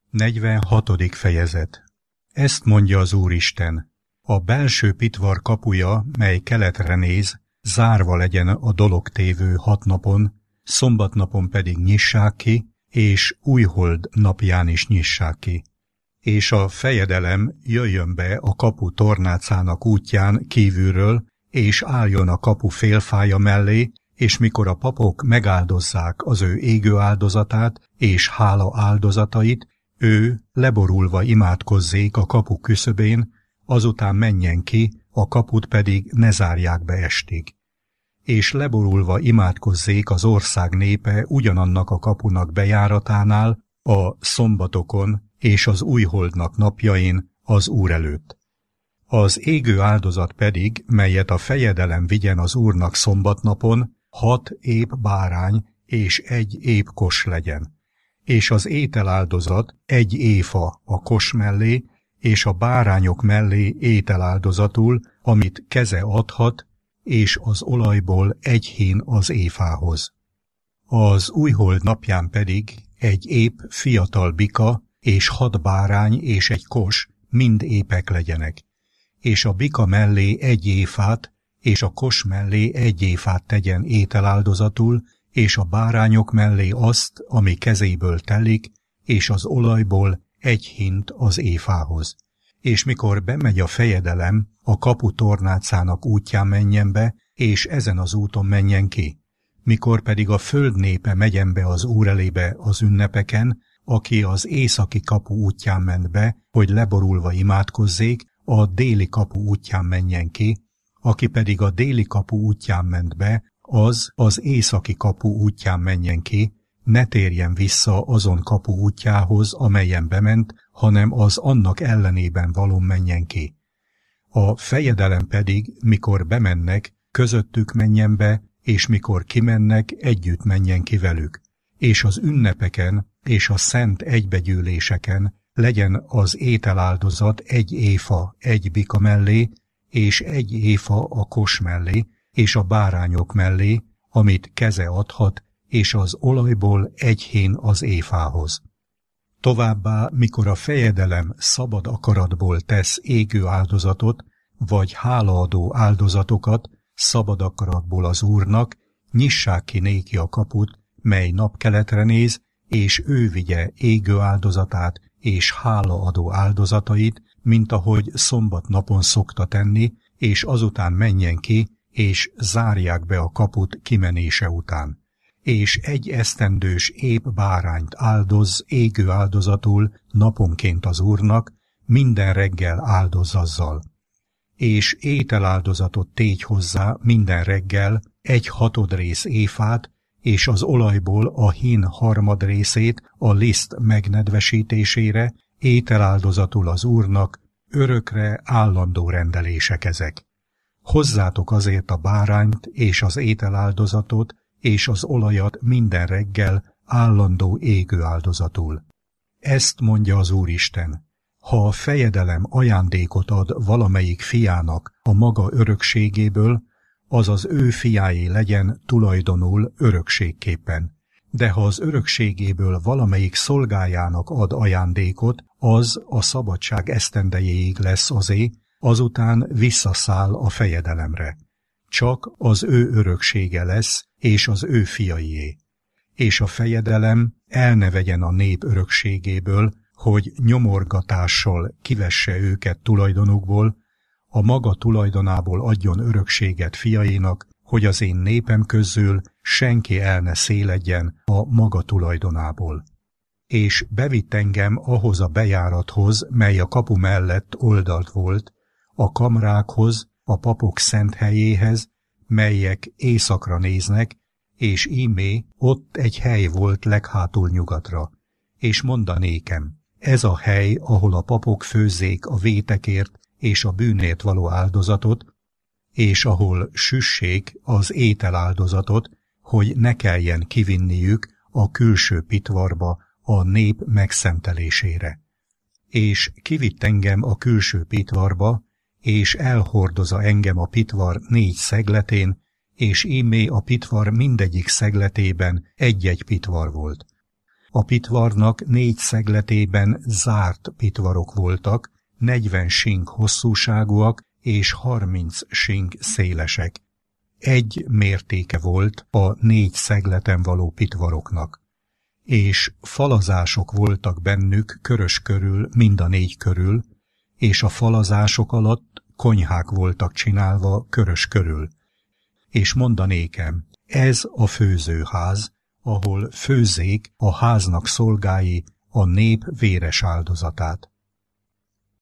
46. fejezet. Ezt mondja az Úristen: a belső pitvar kapuja, mely keletre néz, zárva legyen a dologtévő 6 napon, szombatnapon pedig nyissák ki, és újhold napján is nyissák ki. És a fejedelem jöjjön be a kapu tornácának útján kívülről, és álljon a kapu félfája mellé, és mikor a papok megáldozzák az ő égő áldozatát és hála áldozatait, ő leborulva imádkozzék a kapu küszöbén, azután menjen ki, a kaput pedig ne zárják be estig. És leborulva imádkozzék az ország népe ugyanannak a kapunak bejáratánál, a szombatokon és az újholdnak napjain az Úr előtt. Az égő áldozat pedig, melyet a fejedelem vigyen az Úrnak szombatnapon, 6 ép bárány és 1 ép kos legyen. És az ételáldozat 1 éfa a kos mellé, és a bárányok mellé ételáldozatul, amit keze adhat, és az olajból 1 hín az éfához. Az újhold napján pedig 1 ép fiatal bika, és 6 bárány és 1 kos, mind épek legyenek. És a bika mellé 1 éfát, és a kos mellé 1 éfát tegyen ételáldozatul, és a bárányok mellé azt, ami kezéből telik, és az olajból 1 hint az éfához. És mikor bemegy a fejedelem, a kapu tornácának útján menjen be, és ezen az úton menjen ki. Mikor pedig a föld népe megyen be az Úr elébe az ünnepeken, aki az északi kapu útján ment be, hogy leborulva imádkozzék, a déli kapu útján menjen ki, aki pedig a déli kapu útján ment be, az északi kapu útján menjen ki, ne térjen vissza azon kapu útjához, amelyen bement, hanem az annak ellenében valón menjen ki. A fejedelem pedig, mikor bemennek, közöttük menjen be, és mikor kimennek, együtt menjen ki velük. És az ünnepeken és a szent egybegyűléseken legyen az ételáldozat 1 éfa 1 bika mellé, és 1 éfa a kos mellé, és a bárányok mellé, amit keze adhat, és az olajból 1 hén az éfához. Továbbá, mikor a fejedelem szabad akaratból tesz égő áldozatot, vagy hálaadó áldozatokat szabad akaratból az Úrnak, nyissák ki néki a kaput, mely napkeletre néz, és ő vigye égő áldozatát és hálaadó áldozatait, mint ahogy szombatnapon szokta tenni, és azután menjen ki, és zárják be a kaput kimenése után. És 1 esztendős ép bárányt áldoz égő áldozatul naponként az Úrnak, minden reggel áldoz azzal. És ételáldozatot tégy hozzá minden reggel 1/6 rész éfát, és az olajból a hín 1/3 részét a liszt megnedvesítésére, ételáldozatul az Úrnak, örökre állandó rendelések ezek. Hozzátok azért a bárányt és az ételáldozatot, és az olajat minden reggel állandó égő áldozatul. Ezt mondja az Úristen: ha a fejedelem ajándékot ad valamelyik fiának a maga örökségéből, az az ő fiáé legyen tulajdonul örökségképpen. De ha az örökségéből valamelyik szolgájának ad ajándékot, az a szabadság esztendejéig lesz azé, azután visszaszáll a fejedelemre. Csak az ő öröksége lesz, és az ő fiaié. És a fejedelem el ne vegyen a nép örökségéből, hogy nyomorgatással kivesse őket tulajdonukból, a maga tulajdonából adjon örökséget fiainak, hogy az én népem közül senki el ne széledjen a maga tulajdonából. És bevitt engem ahhoz a bejárathoz, mely a kapu mellett oldalt volt, a kamrákhoz, a papok szent helyéhez, melyek északra néznek, és ímé ott egy hely volt leghátul nyugatra. És mondanékem: ez a hely, ahol a papok főzzék a vétekért és a bűnért való áldozatot, és ahol süssék az ételáldozatot, hogy ne kelljen kivinniük a külső pitvarba a nép megszentelésére. És kivitt engem a külső pitvarba, és elhordozza engem a pitvar 4 szegletén, és ímé a pitvar mindegyik szegletében 1-1 pitvar volt. A pitvarnak 4 szegletében zárt pitvarok voltak, 40 sink hosszúságúak és 30 sink szélesek. Egy mértéke volt a 4 szegleten való pitvaroknak, és falazások voltak bennük körös körül mind a 4 körül, és a falazások alatt konyhák voltak csinálva körös körül. És mondanékem, ez a főzőház, ahol főzzék a háznak szolgái a nép véres áldozatát.